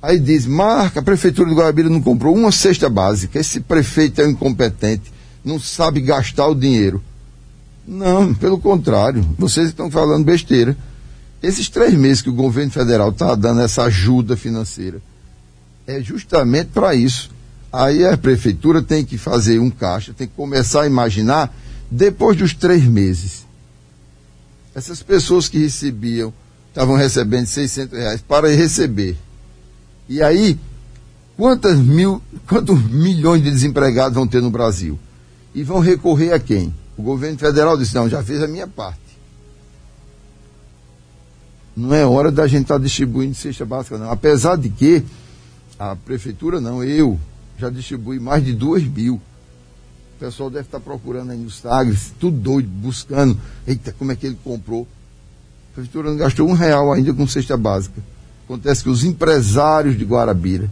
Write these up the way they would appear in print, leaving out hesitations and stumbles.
Aí diz, Marco, a prefeitura de Guarabira não comprou uma cesta básica, esse prefeito é um incompetente, não sabe gastar o dinheiro. Não, pelo contrário, vocês estão falando besteira. Esses 3 meses que o governo federal está dando essa ajuda financeira, é justamente para isso. Aí a prefeitura tem que fazer um caixa, tem que começar a imaginar, depois dos 3 meses, essas pessoas que estavam recebendo R$600 para receber. E aí, quantos milhões de desempregados vão ter no Brasil? E vão recorrer a quem? O governo federal disse, não, já fez a minha parte. Não é hora da gente estar distribuindo cesta básica, não. Apesar de que a prefeitura não, eu já distribuí mais de 2.000. O pessoal deve estar procurando aí nos Sagres, tudo doido, buscando. Eita, como é que ele comprou? A prefeitura não gastou R$1 ainda com cesta básica. Acontece que os empresários de Guarabira,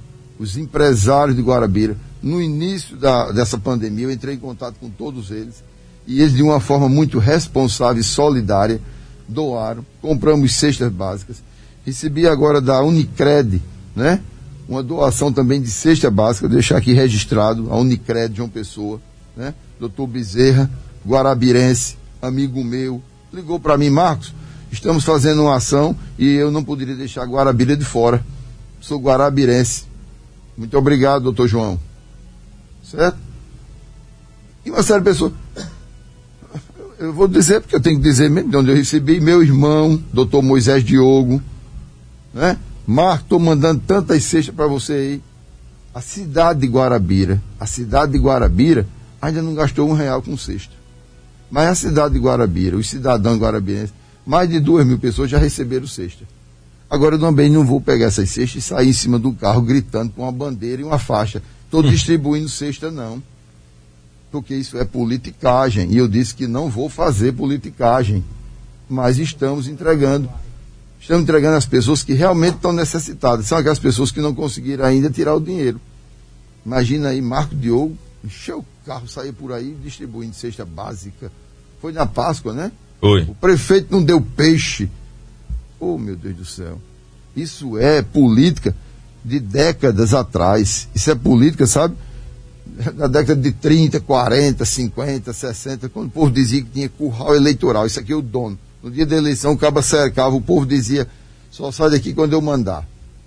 no início dessa pandemia, eu entrei em contato com todos eles, e eles, de uma forma muito responsável e solidária, doaram, compramos cestas básicas. Recebi agora da Unicred, né? Uma doação também de cesta básica, vou deixar aqui registrado, a Unicred de João Pessoa, né? Doutor Bezerra, guarabirense, amigo meu, ligou para mim, Marcos, estamos fazendo uma ação e eu não poderia deixar Guarabira de fora. Sou guarabirense. Muito obrigado, doutor João. Certo? E uma série de pessoas. Eu vou dizer, porque eu tenho que dizer mesmo de onde eu recebi. Meu irmão, doutor Moisés Diogo, né? Marco, estou mandando tantas cestas para você aí. A cidade de Guarabira ainda não gastou R$1 com cesta. Mas a cidade de Guarabira, os cidadãos guarabirenses, mais de 2.000 pessoas já receberam cesta. Agora eu também não vou pegar essas cestas e sair em cima do carro gritando com uma bandeira e uma faixa. Estou distribuindo cesta, não. Porque isso é politicagem. E eu disse que não vou fazer politicagem. Mas estamos entregando. Estamos entregando às pessoas que realmente estão necessitadas. São aquelas pessoas que não conseguiram ainda tirar o dinheiro. Imagina aí, Marco Diogo, encheu o carro, saiu por aí distribuindo cesta básica. Foi na Páscoa, né? Oi. O prefeito não deu peixe. Oh, meu Deus do céu. Isso é política de décadas atrás. Isso é política, sabe? Na década de 30, 40, 50, 60, quando o povo dizia que tinha curral eleitoral. Isso aqui é o dono. No dia da eleição, o cabo cercava, o povo dizia, só sai daqui quando eu mandar.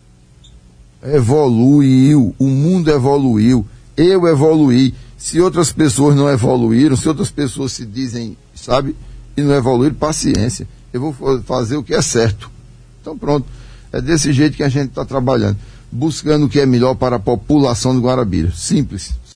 Evoluiu, o mundo evoluiu, eu evoluí. Se outras pessoas não evoluíram, se outras pessoas se dizem, sabe, e não evoluíram, paciência. Eu vou fazer o que é certo. Então pronto, é desse jeito que a gente está trabalhando, buscando o que é melhor para a população de Guarabira. Simples.